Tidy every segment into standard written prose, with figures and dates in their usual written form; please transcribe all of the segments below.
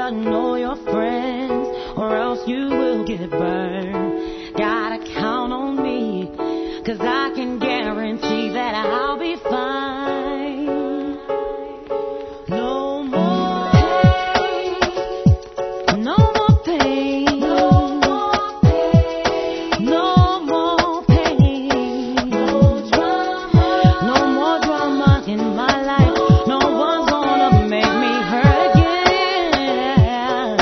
better know your friends, or else you will get burned. Gotta count on me, 'cause I can guarantee that I'll be fine. No more pain, no more pain, no more pain, no more pain, no drama, no more drama in my life. No one's gonna make me hurt again.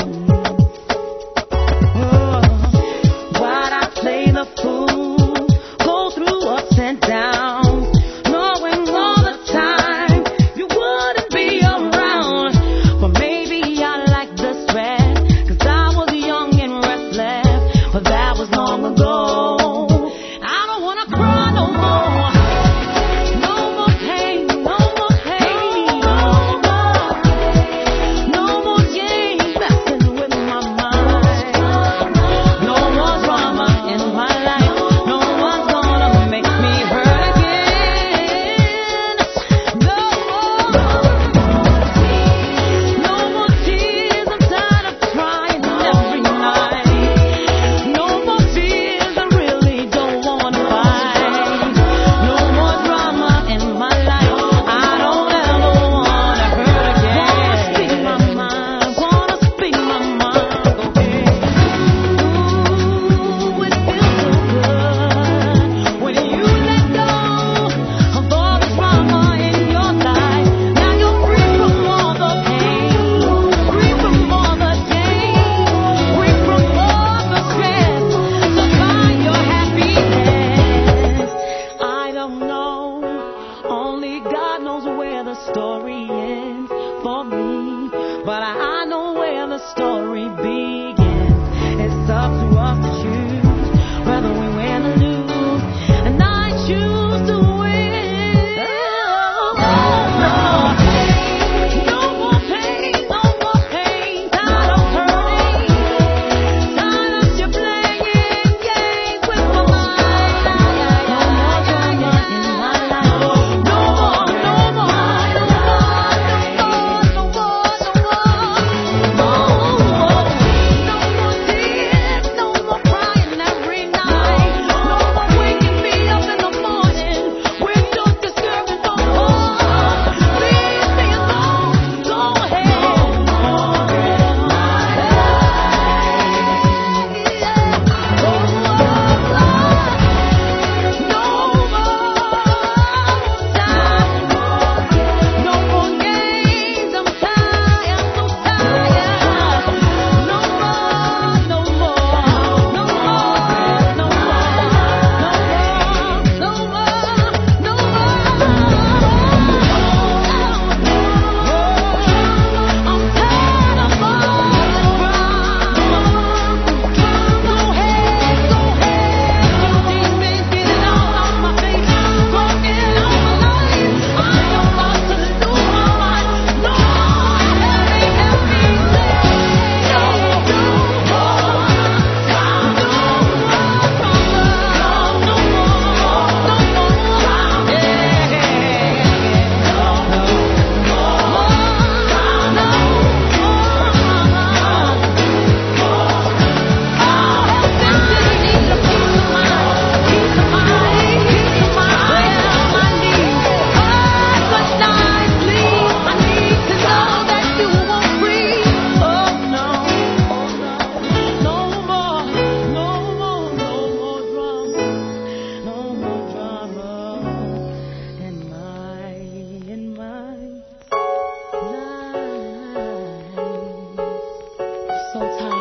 Oh, why'd I play the fool, go through ups and downs, knowing all the time you wouldn't be around? But maybe I like the stress, 'cause I was young and restless, but that was long ago. I don't wanna cry no more. No more pain, no more pain, no more games messing with my mind. No more drama in my life. No one's gonna make me hurt again. No more tears. I'm tired of crying every night. No more fears. I really don't wanna fight. No more drama in my life. I don't ever wanna hurt again. Wanna speak my mind. Wanna speak my mind. Okay. Ooh, it feels so good when you let go of all the drama in your life. Now you're free from all the pain, free from all the shame, free from all the stress. So find your happiness. I don't know, only God knows where the story ends for me, but I know where the story begins. It's up to us to choose whether we win or lose, and I choose to win. No more pain, no more pain, no more pain. Tired of hurting, tired of you playing games with my mind. No more drama in my life. No more, no more, no more, no more, no more, no more. No more tears, no more crying every night. No more waking me up in the morning with your disturbing thoughts. Leave me alone, go ahead. No more games, I'm tired, so tired. No more, no more, no more, no more, no more, no I'm tired of all this drama. Go ahead, you demons, get it all off my face, walking on my life. I am about to lose my mind. No, help me say no more, so tired.